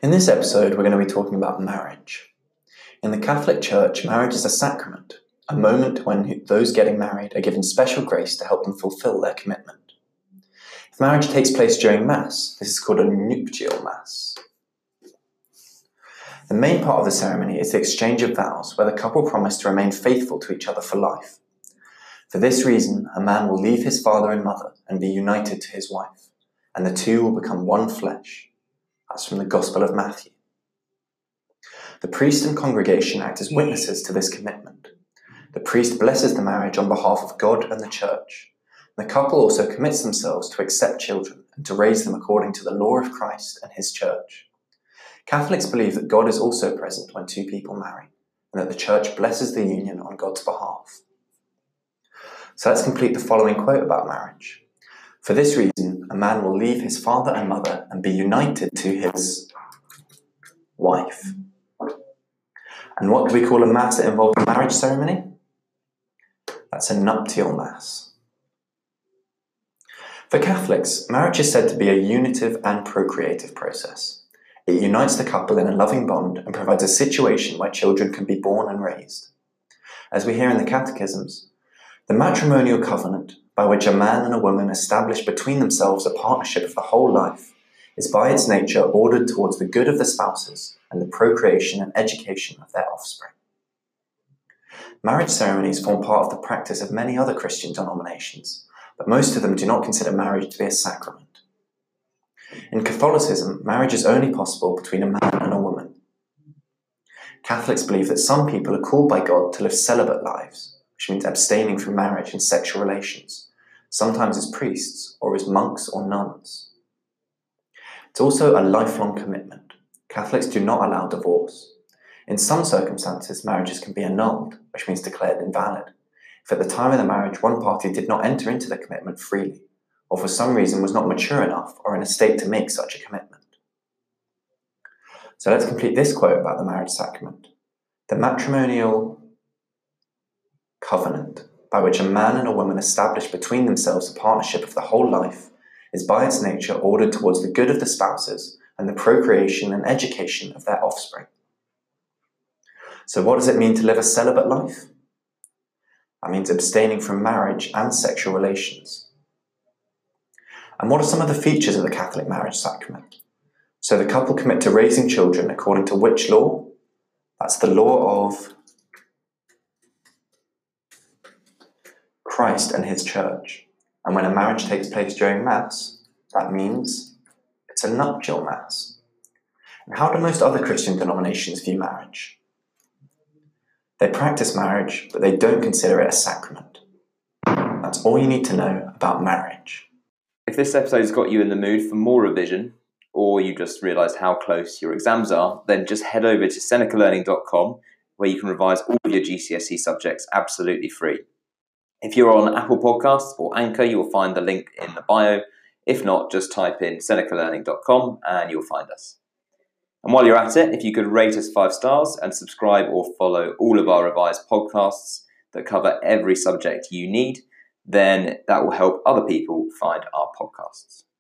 In this episode, we're going to be talking about marriage. In the Catholic Church, marriage is a sacrament, a moment when those getting married are given special grace to help them fulfill their commitment. If marriage takes place during Mass, this is called a nuptial Mass. The main part of the ceremony is the exchange of vows, where the couple promise to remain faithful to each other for life. For this reason, a man will leave his father and mother and be united to his wife, and the two will become one flesh. That's from the Gospel of Matthew. The priest and congregation act as witnesses to this commitment. The priest blesses the marriage on behalf of God and the Church. The couple also commits themselves to accept children and to raise them according to the law of Christ and his Church. Catholics believe that God is also present when two people marry, and that the Church blesses the union on God's behalf. So let's complete the following quote about marriage. For this reason, a man will leave his father and mother and be united to his wife. And what do we call a Mass that involves a marriage ceremony? That's a nuptial Mass. For Catholics, marriage is said to be a unitive and procreative process. It unites the couple in a loving bond and provides a situation where children can be born and raised. As we hear in the catechisms, the matrimonial covenant, by which a man and a woman establish between themselves a partnership of the whole life, is by its nature ordered towards the good of the spouses and the procreation and education of their offspring. Marriage ceremonies form part of the practice of many other Christian denominations, but most of them do not consider marriage to be a sacrament. In Catholicism, marriage is only possible between a man and a woman. Catholics believe that some people are called by God to live celibate lives, which means abstaining from marriage and sexual relations, sometimes as priests or as monks or nuns. It's also a lifelong commitment. Catholics do not allow divorce. In some circumstances, marriages can be annulled, which means declared invalid, if at the time of the marriage one party did not enter into the commitment freely, or for some reason was not mature enough or in a state to make such a commitment. So let's complete this quote about the marriage sacrament. The matrimonial covenant, by which a man and a woman establish between themselves a partnership of the whole life, is by its nature ordered towards the good of the spouses and the procreation and education of their offspring. So what does it mean to live a celibate life? That means abstaining from marriage and sexual relations. And what are some of the features of the Catholic marriage sacrament? So the couple commit to raising children according to which law? That's the law of Christ and his Church. And when a marriage takes place during Mass, that means it's a nuptial Mass. And how do most other Christian denominations view marriage? They practice marriage, but they don't consider it a sacrament. That's all you need to know about marriage. If this episode has got you in the mood for more revision, or you just realised how close your exams are, then just head over to senecalearning.com, where you can revise all of your GCSE subjects absolutely free. If you're on Apple Podcasts or Anchor, you'll find the link in the bio. If not, just type in senecalearning.com and you'll find us. And while you're at it, if you could rate us 5 stars and subscribe or follow all of our revised podcasts that cover every subject you need, then that will help other people find our podcasts.